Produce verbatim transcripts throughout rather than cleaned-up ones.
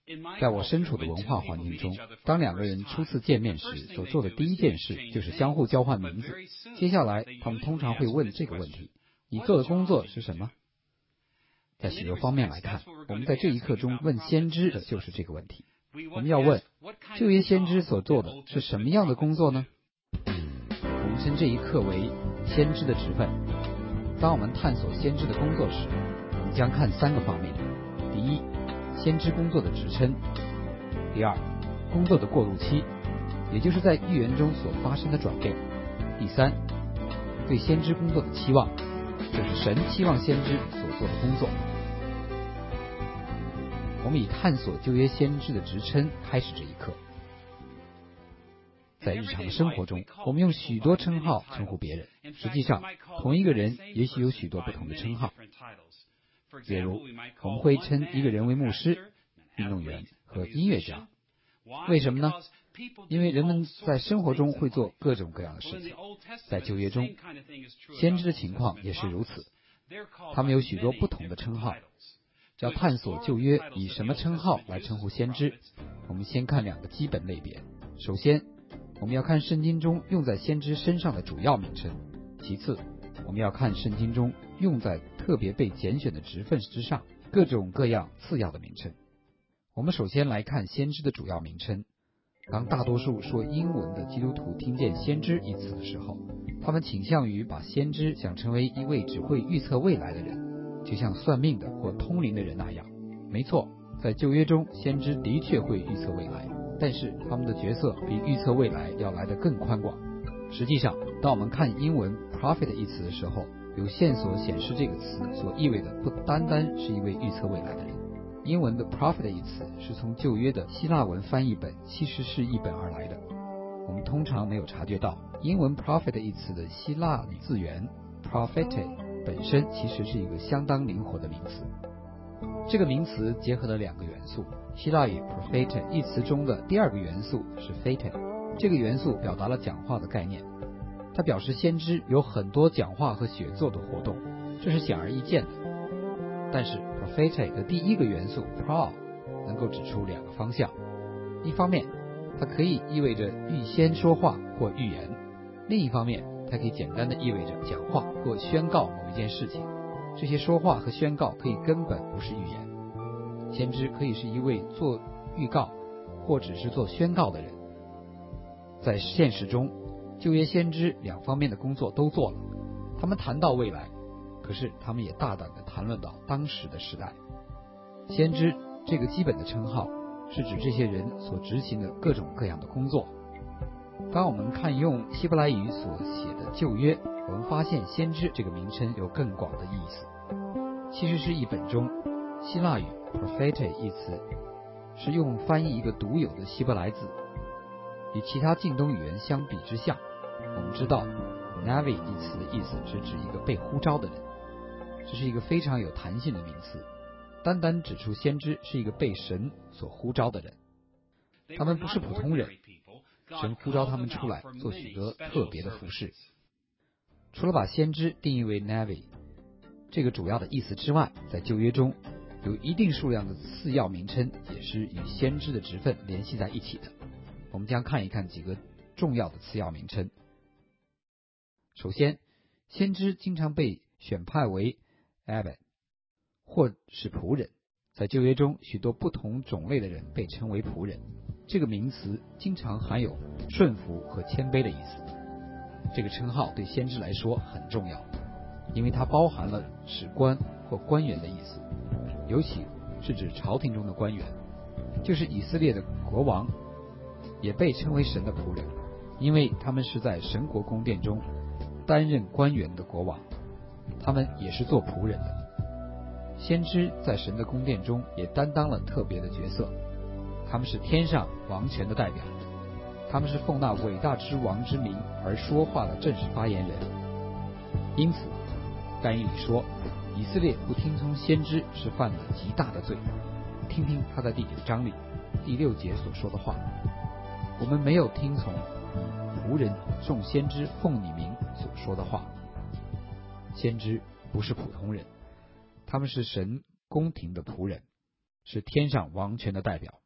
在我身处的文化环境中，当两个人初次见面时所做的第一件事就是相互交换名字。接下来他们通常会问这个问题：你做的工作是什么？在许多方面来看，我们在这一课中问先知的就是这个问题。我们要问，就业先知所做的是什么样的工作呢？我们称这一课为先知的职分。当我们探索先知的工作时，我们将看三个方面：第一，先知工作的职称；第二，工作的过渡期，也就是在预言中所发生的转变；第三，对先知工作的期望，就是神期望先知所做的工作。我们以探索旧约先知的职称开始这一课。在日常的生活中，我们用许多称号称呼别人，实际上同一个人也许有许多不同的称号。比如我们会称一个人为牧师、运动员和音乐家。为什么呢？因为人们在生活中会做各种各样的事情。在旧约中，先知的情况也是如此，他们有许多不同的称号。要探索旧约以什么称号来称呼先知，我们先看两个基本类别。首先，我们要看圣经中用在先知身上的主要名称；其次，我们要看圣经中用在特别被拣选的职分之上各种各样次要的名称。我们首先来看先知的主要名称。当大多数说英文的基督徒听见先知一词的时候，他们倾向于把先知想成为一位只会预测未来的人，就像算命的或通灵的人那样。没错，在旧约中，先知的确会预测未来，但是他们的角色比预测未来要来得更宽广。实际上，当我们看英文 prophet 一词的时候，有线索显示这个词所意味的不单单是一位预测未来的人。英文的 prophet 一词是从旧约的希腊文翻译本其实是译本而来的。我们通常没有察觉到，英文 prophet 一词的希腊语字源 prophet本身其实是一个相当灵活的名词。这个名词结合了两个元素，希腊语 prophet 一词中的第二个元素是 phaeton， 这个元素表达了讲话的概念，它表示先知有很多讲话和写作的活动，这是显而易见的。但是 prophet 的第一个元素 pro 能够指出两个方向，一方面它可以意味着预先说话或预言，另一方面它可以简单的意味着讲话或宣告某一件事情。这些说话和宣告可以根本不是预言。先知可以是一位做预告或只是做宣告的人。在现实中，旧约先知两方面的工作都做了，他们谈到未来，可是他们也大胆地谈论到当时的时代。先知这个基本的称号是指这些人所执行的各种各样的工作。当我们看用希伯来语所写的旧约，我们发现先知这个名称有更广的意思。其实是译本中希腊语 prophet 一词是用翻译一个独有的希伯来字，与其他近东语言相比之下，我们知道 Navi 一词的意思是指一个被呼召的人，这是一个非常有弹性的名词，单单指出先知是一个被神所呼召的人。他们不是普通人，神呼召他们出来做许多特别的服事。除了把先知定义为 Navi 这个主要的意思之外，在旧约中有一定数量的次要名称也是与先知的职分联系在一起的。我们将看一看几个重要的次要名称。首先，先知经常被选派为 Abed 或是仆人。在旧约中，许多不同种类的人被称为仆人，这个名词经常含有顺服和谦卑的意思。这个称号对先知来说很重要，因为它包含了史官或官员的意思，尤其是指朝廷中的官员，就是以色列的国王也被称为神的仆人，因为他们是在神国宫殿中担任官员的国王，他们也是做仆人的。先知在神的宫殿中也担当了特别的角色，他们是天上王权的代表，他们是奉那伟大之王之名而说话的正式发言人。因此但以理说，以色列不听从先知是犯了极大的罪。听听他在第九章里第六节所说的话：我们没有听从仆人众先知奉你名所说的话。先知不是普通人，他们是神宫廷的仆人， 是天上王权的代表。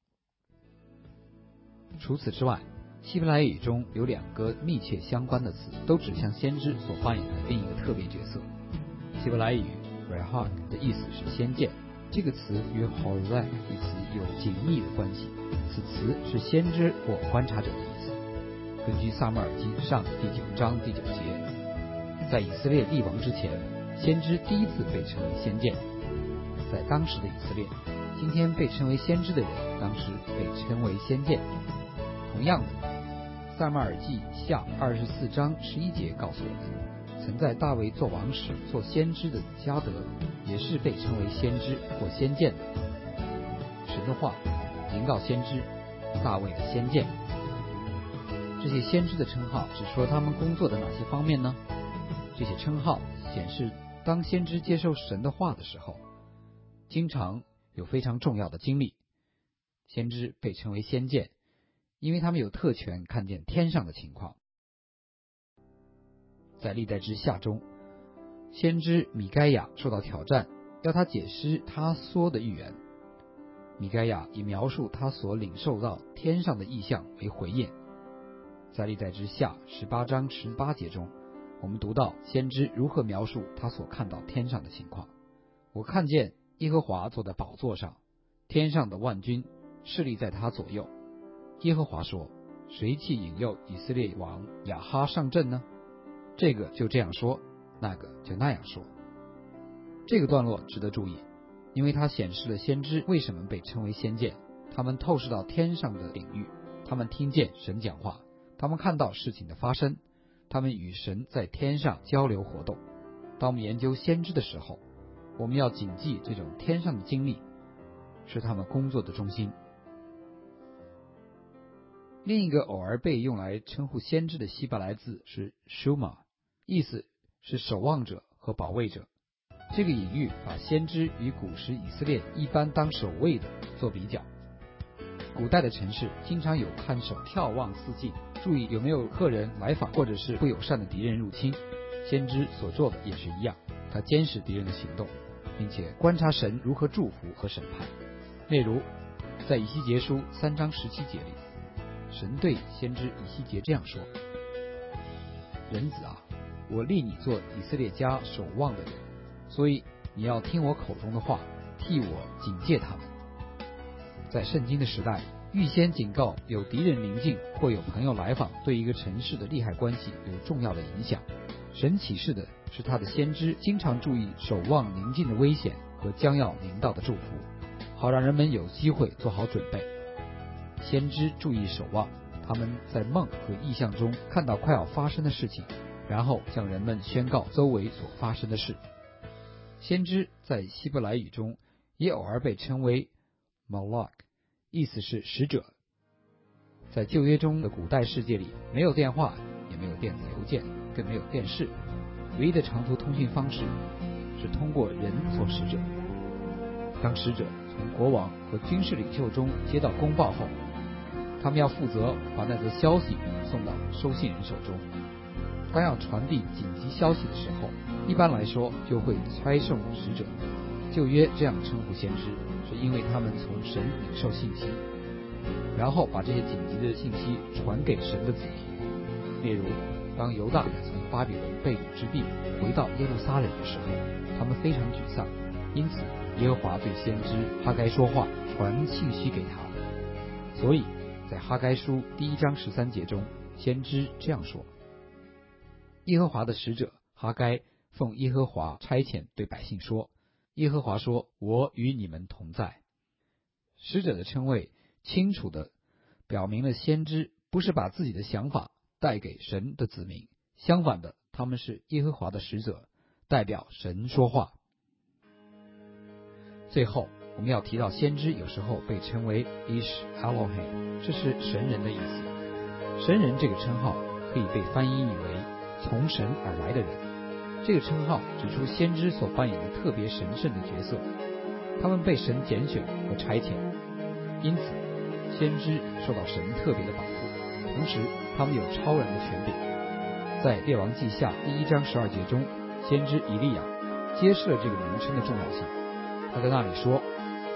除此之外，希伯来语中有两个密切相关的词，都指向先知所扮演的另一个特别角色。希伯来语 rahak 的意思是先见，这个词与 horek 一词有紧密的关系，此词是先知或观察者的意思。根据撒母耳记上第九章第九节，在以色列立王之前，先知第一次被称为先见。在当时的以色列，今天被称为先知的人，当时被称为先见。同样的，撒母耳记下二十四章十一节告诉我们，曾在大卫做王时做先知的迦得，也是被称为先知或先见的。神的话临到先知，大卫的先见。这些先知的称号指出了他们工作的哪些方面呢？这些称号显示，当先知接受神的话的时候，经常有非常重要的经历。先知被称为先见，因为他们有特权看见天上的情况。在历代之下中，先知米该亚受到挑战，要他解释他说的预言。米该亚以描述他所领受到天上的异象为回应。在历代之下十八章十八节中，我们读到先知如何描述他所看到天上的情况。我看见耶和华坐在宝座上，天上的万军侍立在他左右。耶和华说，谁去引诱以色列王亚哈上阵呢？这个就这样说，那个就那样说。这个段落值得注意，因为它显示了先知为什么被称为先见。他们透视到天上的领域，他们听见神讲话，他们看到事情的发生，他们与神在天上交流活动。当我们研究先知的时候，我们要谨记这种天上的经历是他们工作的中心。另一个偶尔被用来称呼先知的希伯来字是 shuma， 意思是守望者和保卫者。这个隐喻把先知与古时以色列一般当守卫的做比较。古代的城市经常有看守眺望四境，注意有没有客人来访或者是不友善的敌人入侵。先知所做的也是一样，他监视敌人的行动，并且观察神如何祝福和审判。例如在以西结书三章十七节里，神对先知以西结这样说，人子啊，我立你做以色列家守望的人，所以你要听我口中的话，替我警戒他们。在圣经的时代，预先警告有敌人临近或有朋友来访，对一个城市的利害关系有重要的影响。神启示的是他的先知经常注意守望临近的危险和将要临到的祝福，好让人们有机会做好准备。先知注意守望，他们在梦和异象中看到快要发生的事情，然后向人们宣告周围所发生的事。先知在希伯来语中也偶尔被称为 malak， 意思是使者。在旧约中的古代世界里，没有电话，也没有电子邮件，更没有电视，唯一的长途通讯方式是通过人做使者。当使者从国王和军事领袖中接到公报后，他们要负责把那则消息送到收信人手中。当要传递紧急消息的时候，一般来说就会差送使者。旧约这样称呼先知，是因为他们从神领受信息，然后把这些紧急的信息传给神的子民。例如，当犹大从巴比伦被掳之地回到耶路撒冷的时候，他们非常沮丧，因此耶和华对先知哈该说话，传信息给他。所以在哈该书第一章十三节中，先知这样说，耶和华的使者哈该奉耶和华差遣对百姓说，耶和华说，我与你们同在。使者的称谓清楚地表明了先知不是把自己的想法带给神的子民，相反的，他们是耶和华的使者，代表神说话。最后我们要提到先知有时候被称为 Ish Elohim， 这是神人的意思。神人这个称号可以被翻译为从神而来的人。这个称号指出先知所扮演的特别神圣的角色，他们被神拣选和差遣，因此先知受到神特别的保护，同时他们有超人的权柄。在列王记下第一章十二节中，先知以利亚揭示了这个名称的重要性。他在那里说，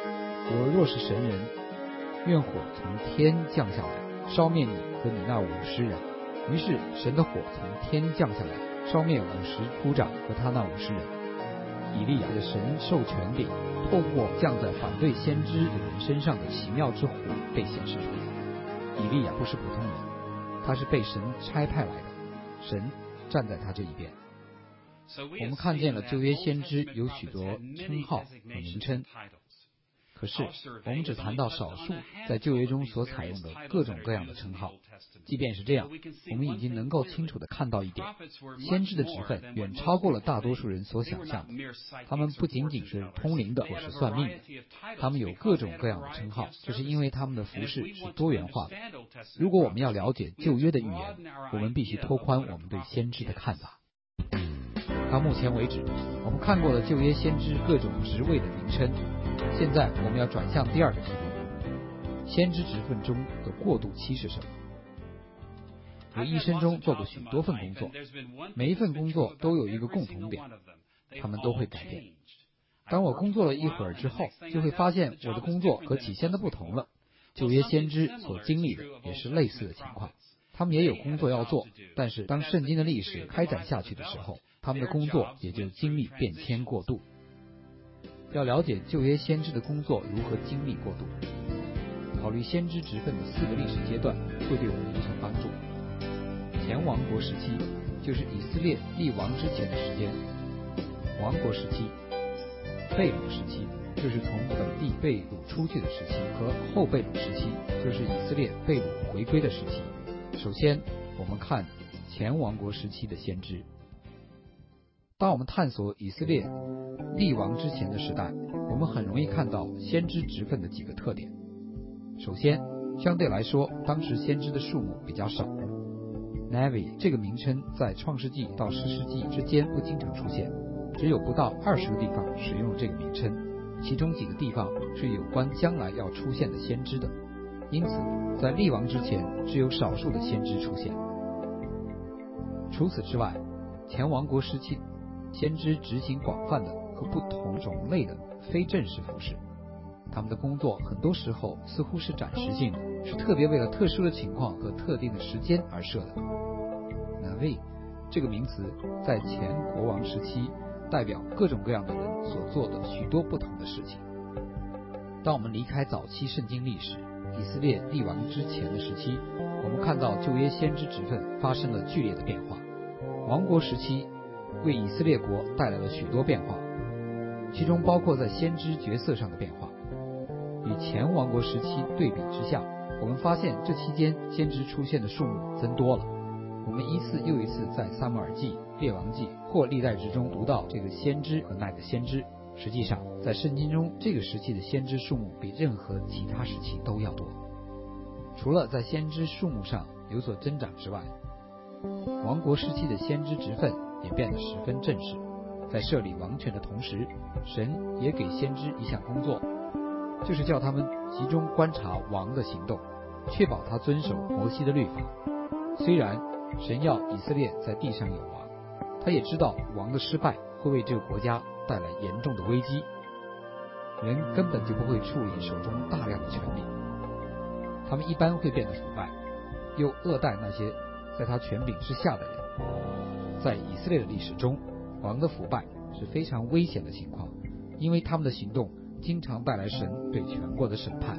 我若是神人，愿火从天降下来，烧灭你和你那五十人。于是神的火从天降下来，烧灭五十夫长和他那五十人。以利亚的神授权柄，透过降在反对先知的人身上的奇妙之火被显示出来。以利亚不是普通人，他是被神差派来的，神站在他这一边。我们看见了旧约先知有许多称号和名称，可是我们只谈到少数在旧约中所采用的各种各样的称号。即便是这样，我们已经能够清楚地看到一点，先知的职分远超过了大多数人所想象的。他们不仅仅是通灵的或是算命的，他们有各种各样的称号，这是因为他们的服事是多元化的。如果我们要了解旧约的语言，我们必须拓宽我们对先知的看法。到目前为止，我们看过了旧约先知各种职位的名称，现在我们要转向第二个题目：先知职分中的过渡期是什么？我一生中做过许多份工作，每一份工作都有一个共同点，他们都会改变。当我工作了一会儿之后，就会发现我的工作和起先的不同了。旧约先知所经历的也是类似的情况，他们也有工作要做，但是当圣经的历史开展下去的时候，他们的工作也就经历变迁过渡。要了解旧约先知的工作如何经历过渡，考虑先知职分的四个历史阶段会对我们有所帮助。前王国时期就是以色列立王之前的时间，王国时期、被掳时期就是从本地被掳出去的时期，和后被掳时期就是以色列被掳回归的时期。首先我们看前王国时期的先知。当我们探索以色列立王之前的时代，我们很容易看到先知职分的几个特点。首先，相对来说，当时先知的数目比较少。Navi 这个名称在创世纪到士师记之间不经常出现，只有不到二十个地方使用了这个名称，其中几个地方是有关将来要出现的先知的，因此在立王之前只有少数的先知出现。除此之外，前王国时期先知执行广泛的和不同种类的非正式服事，他们的工作很多时候似乎是暂时性的，是特别为了特殊的情况和特定的时间而设的。Navi 这个名词在前国王时期代表各种各样的人所做的许多不同的事情。当我们离开早期圣经历史以色列立王之前的时期，我们看到旧约先知职分发生了剧烈的变化。王国时期为以色列国带来了许多变化，其中包括在先知角色上的变化。与前王国时期对比之下，我们发现这期间先知出现的数目增多了。我们一次又一次在撒母耳记、列王记或历代志中读到这个先知和那个先知，实际上在圣经中这个时期的先知数目比任何其他时期都要多。除了在先知数目上有所增长之外，王国时期的先知职分也变得十分正式。在设立王权的同时，神也给先知一项工作，就是叫他们集中观察王的行动，确保他遵守摩西的律法。虽然神要以色列在地上有王，他也知道王的失败会为这个国家带来严重的危机，人根本就不会处理手中大量的权力，他们一般会变得腐败，又恶待那些在他权柄之下的人。在以色列的历史中，王的腐败是非常危险的情况，因为他们的行动经常带来神对全国的审判。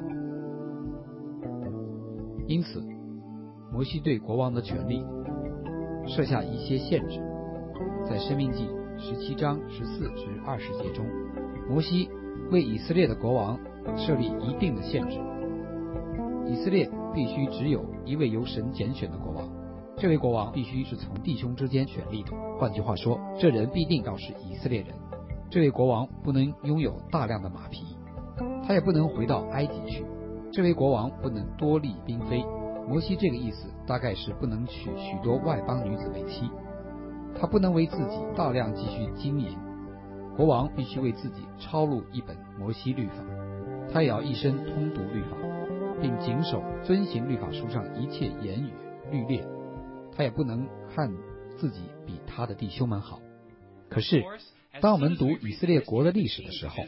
因此摩西对国王的权力设下一些限制。在申命记十七章十四至二十节中，摩西为以色列的国王设立一定的限制。以色列必须只有一位由神拣选的国王，这位国王必须是从弟兄之间选立的，换句话说，这人必定要是以色列人。这位国王不能拥有大量的马匹，他也不能回到埃及去。这位国王不能多立嫔妃。摩西这个意思大概是不能娶许多外邦女子为妻，他不能为自己大量继续经营。国王必须为自己抄录一本摩西律法，他也要一生通读律法，并谨守遵行律法书上一切言语律例。他也不能看自己比他的弟兄们好。可是当我们读以色列国的历史的时候，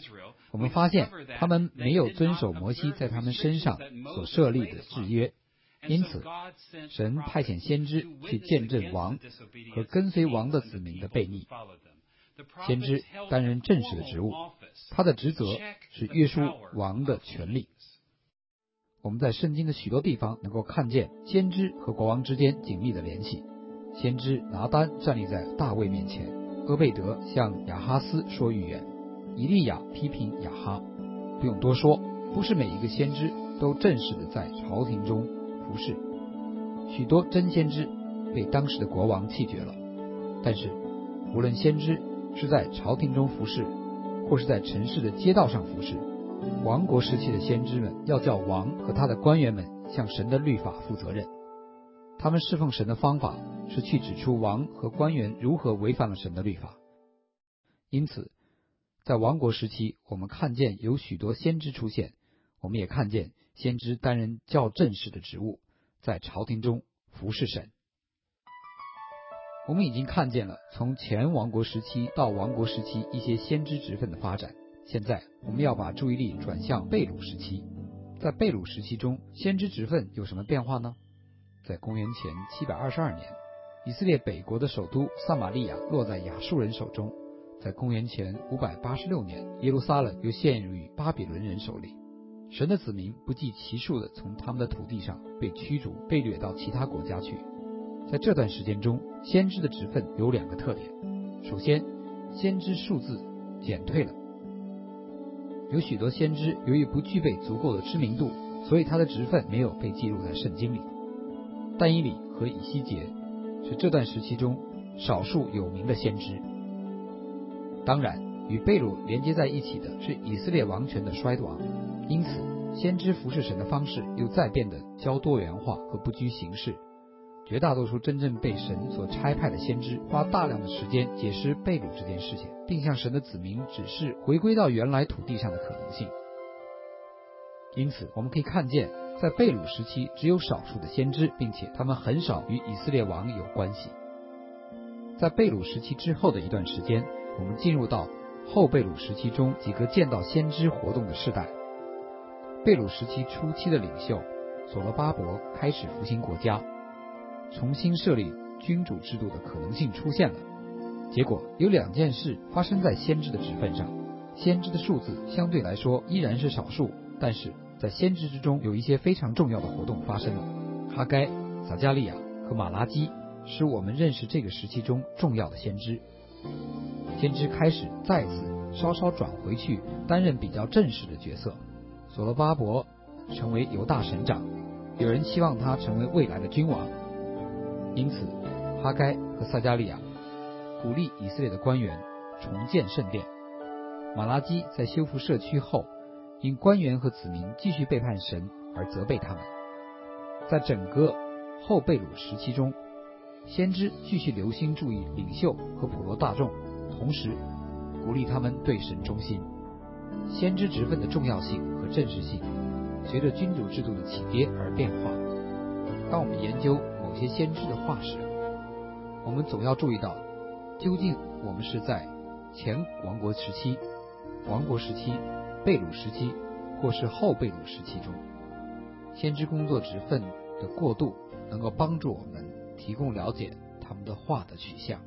我们发现他们没有遵守摩西在他们身上所设立的制约，因此神派遣先知去见证王和跟随王的子民的悖逆。先知担任正式的职务，他的职责是约束王的权力。我们在圣经的许多地方能够看见先知和国王之间紧密的联系。先知拿单站立在大卫面前，俄贝德向亚哈斯说预言，以利亚批评亚哈。不用多说，不是每一个先知都正式的在朝廷中服侍，许多真先知被当时的国王弃绝了。但是无论先知是在朝廷中服侍，或是在城市的街道上服侍，王国时期的先知们要叫王和他的官员们向神的律法负责任。他们侍奉神的方法是去指出王和官员如何违反了神的律法。因此在王国时期，我们看见有许多先知出现，我们也看见先知担任较正式的职务，在朝廷中服侍神。我们已经看见了从前王国时期到王国时期一些先知职分的发展。现在我们要把注意力转向被掳时期。在被掳时期中，先知职分有什么变化呢？在公元前七百二十二年，以色列北国的首都撒玛利亚落在亚述人手中。在公元前五百八十六年，耶路撒冷又陷入于巴比伦人手里。神的子民不计其数地从他们的土地上被驱逐，被掠到其他国家去。在这段时间中，先知的职分有两个特点。首先，先知数字减退了。有许多先知由于不具备足够的知名度，所以他的职分没有被记录在圣经里。但以理和以西结是这段时期中少数有名的先知。当然，与被掳连接在一起的是以色列王权的衰亡，因此先知服侍神的方式又再变得较多元化和不拘形式。绝大多数真正被神所差派的先知花大量的时间解释被掳这件事情，并向神的子民指示回归到原来土地上的可能性。因此我们可以看见，在被掳时期只有少数的先知，并且他们很少与以色列王有关系。在被掳时期之后的一段时间，我们进入到后被掳时期中几个见到先知活动的世代。被掳时期初期的领袖所罗巴伯开始复兴国家，重新设立君主制度的可能性出现了。结果有两件事发生在先知的职分上。先知的数字相对来说依然是少数，但是在先知之中有一些非常重要的活动发生了。哈该、撒迦利亚和马拉基使我们认识这个时期中重要的先知。先知开始再次稍稍转回去担任比较正式的角色。所罗巴伯成为犹大省长，有人期望他成为未来的君王。因此哈该和撒迦利亚鼓励以色列的官员重建圣殿。马拉基在修复社区后，因官员和子民继续背叛神而责备他们。在整个后被掳时期中，先知继续留心注意领袖和普罗大众，同时鼓励他们对神忠心。先知职分的重要性和正式性随着君主制度的起跌而变化。当我们研究某些先知的话时，我们总要注意到，究竟我们是在前王国时期、王国时期、被掳时期，或是后被掳时期中。先知工作职分的过渡能够帮助我们提供了解他们的话的取向。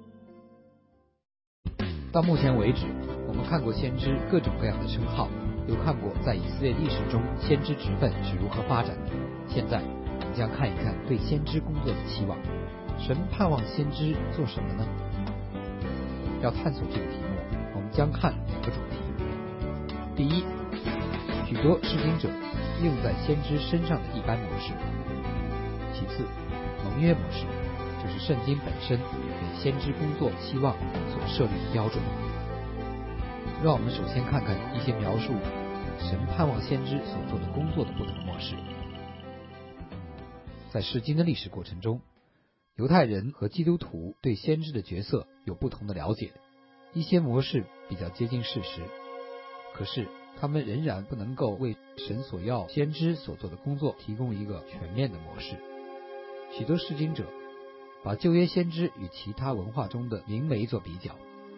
到目前为止，我们看过先知各种各样的称号，又看过在以色列历史中先知职分是如何发展的。现在我们将看一看对先知工作的期望。神盼望先知做什么呢？要探索这个题目，我们将看两个主题。第一，许多施行者用在先知身上的一般模式。其次，盟约模式，就是圣经本身给先知工作期望所设立的标准。让我们首先看看一些描述神盼望先知所做的工作的不同模式。在释经的历史过程中，犹太人和基督徒对先知的角色有不同的了解，一些模式比较接近事实，可是他们仍然不能够为神所要先知所做的工作提供一个全面的模式。许多释经者把旧约先知与其他文化中的灵媒做比较，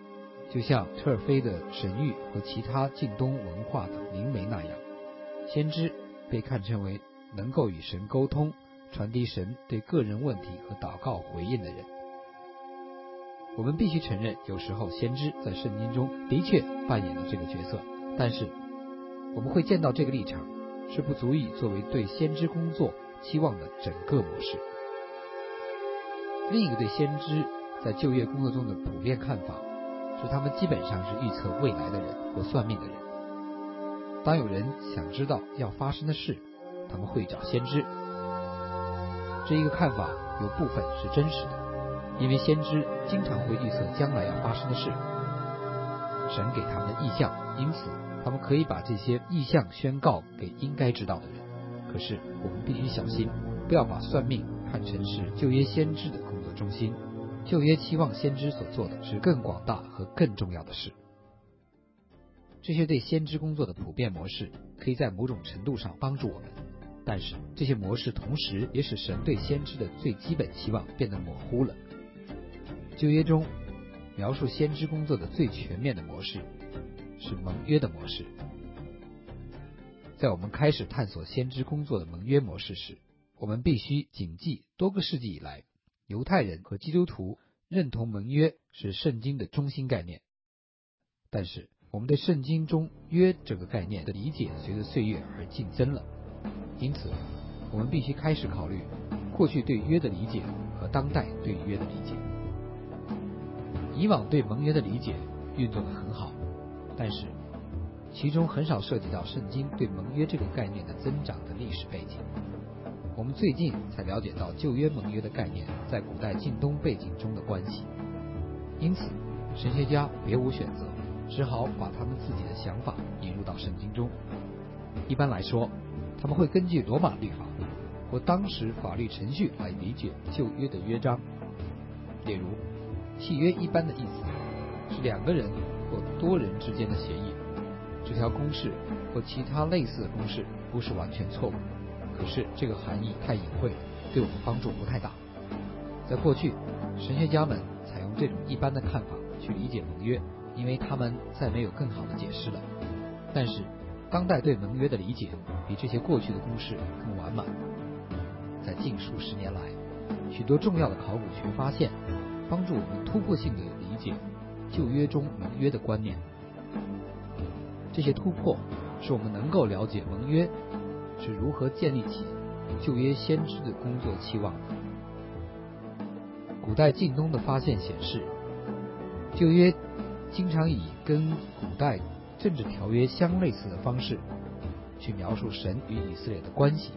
就像特尔菲的神谕和其他近东文化的灵媒那样，先知被看成为能够与神沟通，传递神对个人问题和祷告回应的人。我们必须承认，有时候先知在圣经中的确扮演了这个角色，但是我们会见到这个立场是不足以作为对先知工作期望的整个模式。另一个对先知在旧约工作中的普遍看法是，他们基本上是预测未来的人或算命的人。当有人想知道要发生的事，他们会找先知。这一个看法有部分是真实的，因为先知经常会预测将来要发生的事，神给他们的意象，因此他们可以把这些意象宣告给应该知道的人。可是我们必须小心，不要把算命看成是旧约先知的工作中心。旧约期望先知所做的是更广大和更重要的事。这些对先知工作的普遍模式可以在某种程度上帮助我们，但是这些模式同时也使神对先知的最基本期望变得模糊了。旧约中描述先知工作的最全面的模式是盟约的模式。在我们开始探索先知工作的盟约模式时，我们必须谨记多个世纪以来犹太人和基督徒认同盟约是圣经的中心概念，但是我们对圣经中约这个概念的理解随着岁月而竞争了。因此我们必须开始考虑过去对约的理解和当代对约的理解。以往对盟约的理解运作得很好，但是其中很少涉及到圣经对盟约这个概念的增长的历史背景。我们最近才了解到旧约盟约的概念在古代近东背景中的关系，因此神学家别无选择，只好把他们自己的想法引入到圣经中。一般来说，他们会根据罗马律法或当时法律程序来理解旧约的约章。例如，契约一般的意思是两个人或多人之间的协议。这条公式或其他类似的公式不是完全错误，可是这个含义太隐晦，对我们帮助不太大。在过去，神学家们采用这种一般的看法去理解盟约，因为他们再没有更好的解释了。但是当代对盟约的理解比这些过去的公式更完满。在近数十年来，许多重要的考古学发现帮助我们突破性的理解旧约中盟约的观念。这些突破使我们能够了解盟约是如何建立起旧约先知的工作期望的。古代近东的发现显示，旧约经常以跟古代政治条约相类似的方式去描述神与以色列的关系。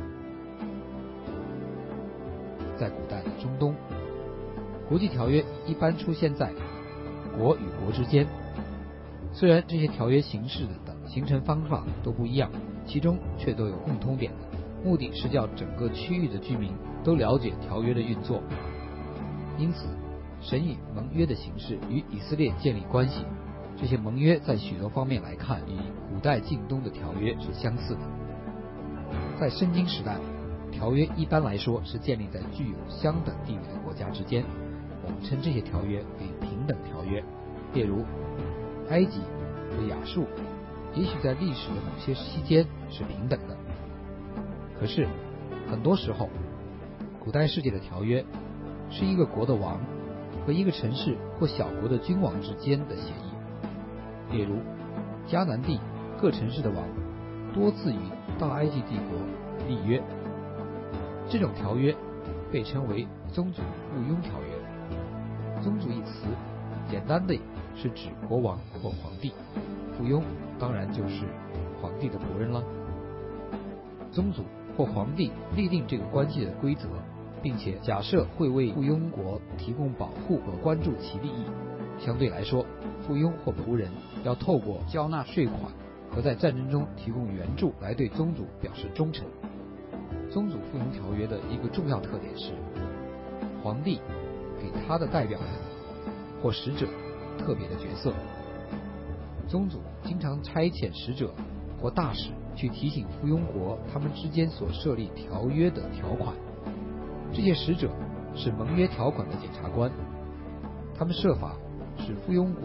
在古代的中东，国际条约一般出现在国与国之间，虽然这些条约形式的形成方法都不一样，其中却都有共通点的，目的是叫整个区域的居民都了解条约的运作。因此，神以盟约的形式与以色列建立关系，这些盟约在许多方面来看与古代近东的条约是相似的。在圣经时代，条约一般来说是建立在具有相等地位的国家之间，我们称这些条约为平等条约。例如埃及和亚述也许在历史的某些期间是平等的，可是很多时候古代世界的条约是一个国的王和一个城市或小国的君王之间的协议。例如迦南地各城市的王多次与大埃及帝国立约，这种条约被称为宗族附庸条约。宗族一词简单的是指国王或皇帝，附庸当然就是皇帝的仆人了。宗族或皇帝立定这个关系的规则，并且假设会为附庸国提供保护和关注其利益。相对来说，附庸或仆人要透过交纳税款和在战争中提供援助来对宗族表示忠诚。宗族附庸条约的一个重要特点是，皇帝给他的代表人或使者特别的角色。宗族经常差遣使者或大使去提醒附庸国他们之间所设立条约的条款。这些使者是盟约条款的检察官，他们设法使附庸国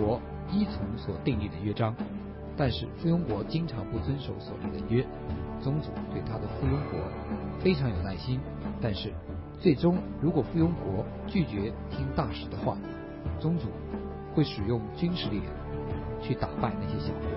依从所订立的约章，但是附庸国经常不遵守所立的约。宗主对他的附庸国非常有耐心，但是最终如果附庸国拒绝听大使的话，宗主会使用军事力量去打败那些小国。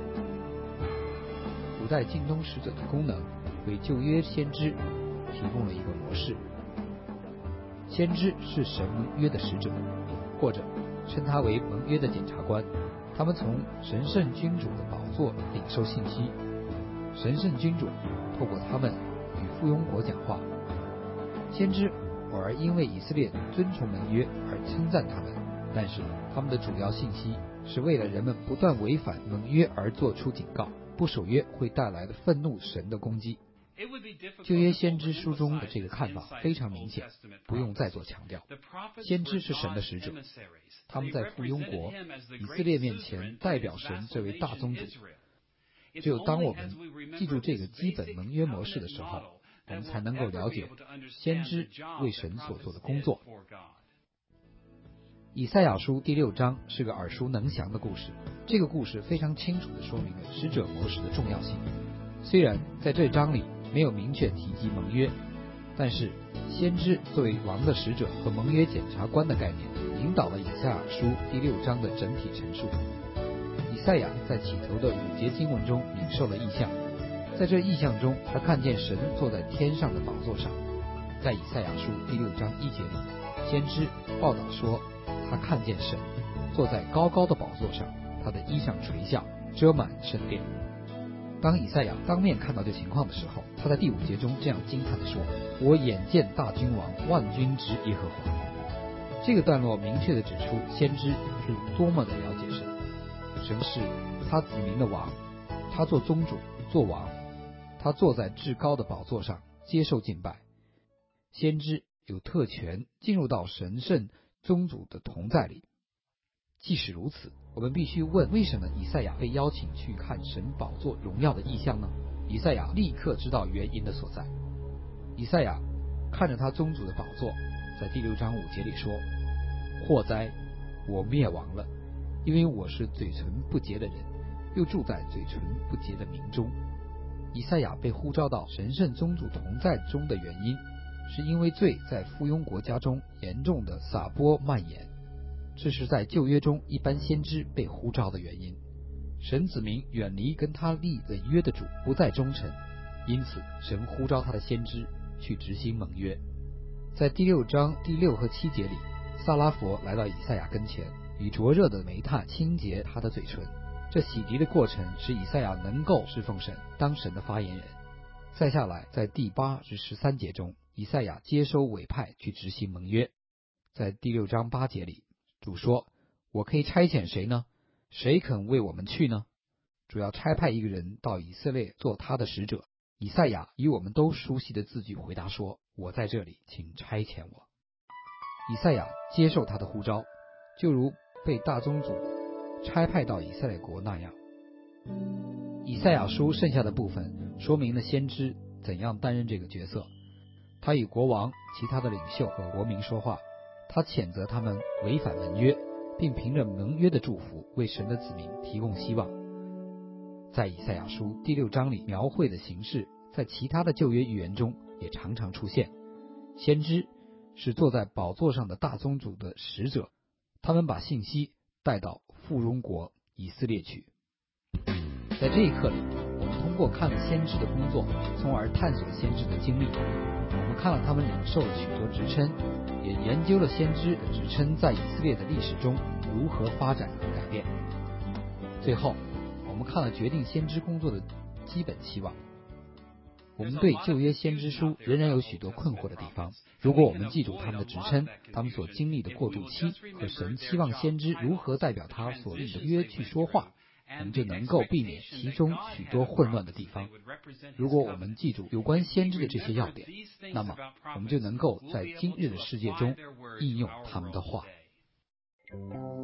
古代近东使者的功能为旧约先知提供了一个模式。先知是神盟约的使者，或者称他为盟约的检察官，他们从神圣君主的宝座领受信息，神圣君主透过他们与附庸国讲话。先知偶尔因为以色列遵从盟约而称赞他们，但是他们的主要信息是为了人们不断违反盟约而做出警告，不守约会带来的愤怒神的攻击。旧约先知书中的这个看法非常明显，不用再做强调。先知是神的使者，他们在附庸国以色列面前代表神这位大宗主。只有当我们记住这个基本盟约模式的时候，我们才能够了解先知为神所做的工作。以赛亚书第六章是个耳熟能详的故事，这个故事非常清楚地说明了使者模式的重要性。虽然在这章里没有明确提及盟约，但是先知作为王的使者和盟约检察官的概念，引导了以赛亚书第六章的整体陈述。以赛亚在起头的五节经文中领受了异象，在这异象中，他看见神坐在天上的宝座上。在以赛亚书第六章一节里，先知报道说，他看见神坐在高高的宝座上，他的衣裳垂下，遮满圣殿。当以赛亚当面看到这情况的时候，他在第五节中这样惊叹地说，我眼见大君王，万军之耶和华。这个段落明确地指出先知是多么的了解神，神是他子民的王，他做宗主做王，他坐在至高的宝座上接受敬拜。先知有特权进入到神圣宗主的同在里。即使如此，我们必须问，为什么以赛亚被邀请去看神宝座荣耀的异象呢？以赛亚立刻知道原因的所在。以赛亚看着他宗主的宝座，在第六章五节里说，祸哉，我灭亡了，因为我是嘴唇不洁的人，又住在嘴唇不洁的民中。以赛亚被呼召到神圣宗主同在中的原因，是因为罪在附庸国家中严重的撒播蔓延，这是在旧约中一般先知被呼召的原因。神子民远离跟他立的约的主，不再忠诚，因此神呼召他的先知去执行盟约。在第六章第六和七节里，撒拉佛来到以赛亚跟前，以灼热的煤炭清洁他的嘴唇。这洗涤的过程使以赛亚能够侍奉神，当神的发言人。再下来，在第八至十三节中，以赛亚接收委派去执行盟约。在第六章八节里，主说，我可以差遣谁呢？谁肯为我们去呢？主要差派一个人到以色列做他的使者。以赛亚以我们都熟悉的字句回答说，我在这里，请差遣我。以赛亚接受他的呼召，就如被大宗主差派到以色列国那样。以赛亚书剩下的部分说明了先知怎样担任这个角色。他与国王、其他的领袖和国民说话，他谴责他们违反盟约，并凭着盟约的祝福为神的子民提供希望。在以赛亚书第六章里描绘的形式，在其他的旧约预言中也常常出现。先知是坐在宝座上的大宗主的使者，他们把信息带到附庸国以色列去。在这一课里，我们通过看了先知的工作，从而探索先知的经历。我们看了他们领受了许多职称，也研究了先知的职称在以色列的历史中如何发展和改变。最后，我们看了决定先知工作的基本期望。我们对旧约先知书仍然有许多困惑的地方。如果我们记住他们的职称，他们所经历的过渡期和神期望先知如何代表他所立的约去说话，我们就能够避免其中许多混乱的地方。如果我们记住有关先知的这些要点，那么我们就能够在今日的世界中应用他们的话。